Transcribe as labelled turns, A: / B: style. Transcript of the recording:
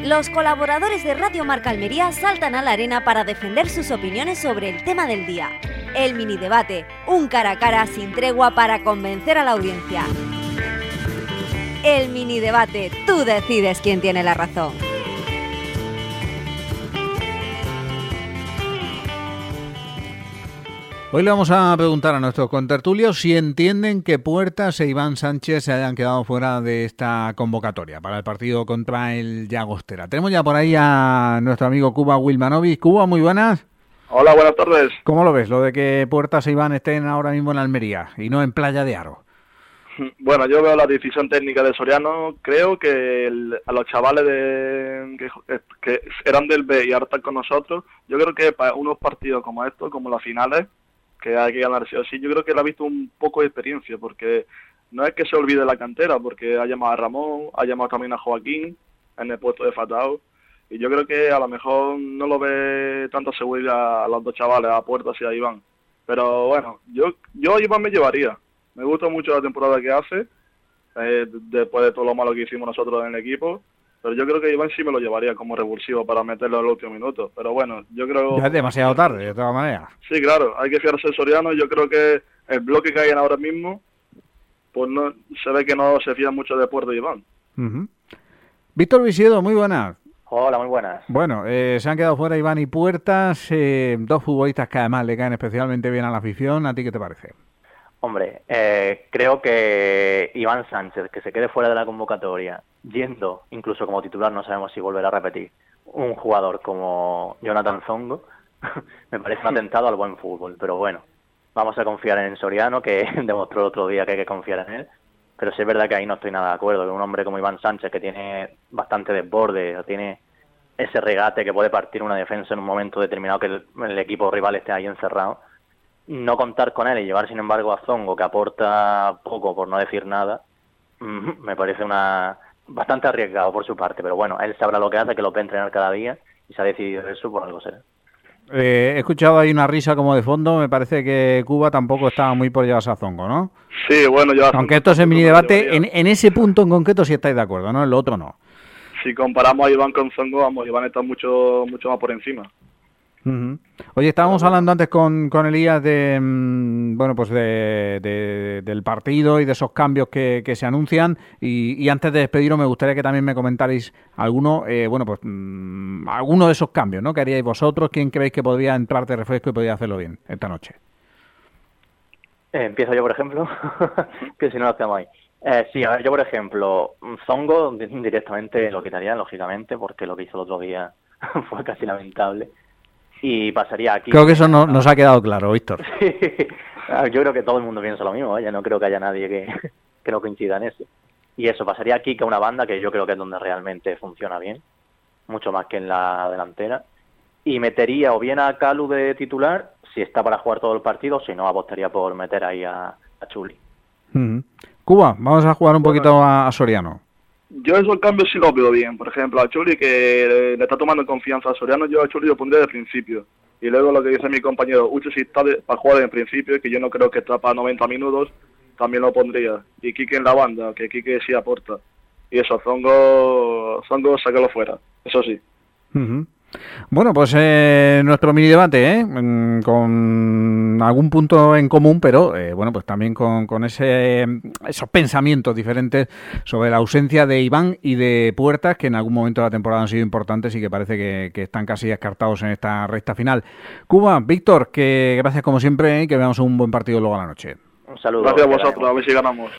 A: Los colaboradores de Radio Marca Almería saltan a la arena para defender sus opiniones sobre el tema del día. El mini debate, un cara a cara sin tregua para convencer a la audiencia. El mini debate, tú decides quién tiene la razón.
B: Hoy le vamos a preguntar a nuestros contertulios si entienden que Puertas e Iván Sánchez se hayan quedado fuera de esta convocatoria para el partido contra el Llagostera. Tenemos ya por ahí a nuestro amigo Kuba Wilmanovic. Kuba, muy buenas.
C: Hola, buenas tardes.
B: ¿Cómo lo ves, lo de que Puertas e Iván estén ahora mismo en Almería y no en Playa de Aro?
C: Bueno, yo veo la decisión técnica de Soriano. Creo que a los chavales que eran del B y ahora están con nosotros, yo creo que para unos partidos como estos, como las finales, que hay que ganar sí o sí, yo creo que él ha visto un poco de experiencia, porque no es que se olvide la cantera, porque ha llamado a Ramón, ha llamado también a Joaquín en el puesto de Fatao, y yo creo que a lo mejor no lo ve tanta seguridad a los dos chavales, a Puertas y a Iván. Pero bueno, yo a Iván me llevaría. Me gusta mucho la temporada que hace, después de todo lo malo que hicimos nosotros en el equipo. Pero yo creo que Iván sí me lo llevaría como revulsivo para meterlo en los últimos minutos. Pero bueno, yo creo...
B: Ya es demasiado tarde, de todas maneras.
C: Sí, claro, hay que fiarse de Soriano. Yo creo que el bloque que hay ahora mismo, pues no se ve que no se fía mucho de Puerto y Iván.
B: Uh-huh. Víctor Visiedo, muy buenas.
D: Hola, muy buenas.
B: Bueno, se han quedado fuera Iván y Puertas, dos futbolistas que además le caen especialmente bien a la afición. ¿A ti qué te parece?
D: Hombre, creo que Iván Sánchez, que se quede fuera de la convocatoria, yendo incluso como titular, no sabemos si volverá a repetir, un jugador como Jonathan Zongo, me parece un atentado al buen fútbol. Pero bueno, vamos a confiar en Soriano, que demostró el otro día que hay que confiar en él. Pero sí es verdad que ahí no estoy nada de acuerdo, que un hombre como Iván Sánchez, que tiene bastante desborde, tiene ese regate que puede partir una defensa en un momento determinado que el equipo rival esté ahí encerrado, no contar con él y llevar sin embargo a Zongo, que aporta poco por no decir nada, me parece bastante arriesgado por su parte. Pero bueno, él sabrá lo que hace, que lo puede entrenar cada día, y se ha decidido eso por algo será.
B: He escuchado ahí una risa como de fondo. Me parece que Cuba tampoco estaba muy por llevarse a Zongo, ¿no?
C: Sí, bueno, yo...
B: Aunque esto es el mini debate, en ese punto en concreto sí estáis de acuerdo, ¿no? En lo otro no.
C: Si comparamos a Iván con Zongo, vamos, Iván está mucho más por encima.
B: Uh-huh. Oye, estábamos hablando antes con Elías de del partido y de esos cambios que se anuncian, y antes de despediros me gustaría que también me comentarais alguno de esos cambios, ¿no? Que haríais vosotros. ¿Quién creéis que podría entrar de refresco y podría hacerlo bien esta noche?
D: Empiezo yo, por ejemplo, que si no lo hacemos ahí. Sí, a ver, yo por ejemplo, Zongo directamente lo quitaría, lógicamente, porque lo que hizo el otro día fue casi lamentable. Y pasaría aquí.
B: Creo que eso nos ha quedado claro, Víctor.
D: Sí, yo creo que todo el mundo piensa lo mismo, no creo que haya nadie que no coincida en eso. Y eso, pasaría aquí que una banda que yo creo que es donde realmente funciona bien, mucho más que en la delantera. Y metería o bien a Calu de titular, si está para jugar todo el partido, si no, apostaría por meter ahí a Chuli.
B: Uh-huh. Cuba, vamos a jugar un poquito a Soriano.
C: Yo esos cambios sí los veo bien. Por ejemplo, a Chuli, que le está tomando confianza a Soriano, yo a Chuli lo pondría de principio. Y luego lo que dice mi compañero, Ucho, si está para jugar en principio, que yo no creo que está para 90 minutos, también lo pondría. Y Quique en la banda, que Quique sí aporta. Y eso, Zongo sácalo fuera, eso sí.
B: Uh-huh. Bueno, pues nuestro mini debate, con algún punto en común, pero pues también con esos pensamientos diferentes sobre la ausencia de Iván y de Puertas, que en algún momento de la temporada han sido importantes y que parece que están casi descartados en esta recta final. Cuba, Víctor, que gracias como siempre y que veamos un buen partido luego a la noche.
D: Un saludo.
C: Gracias a vosotros, a ver si ganamos.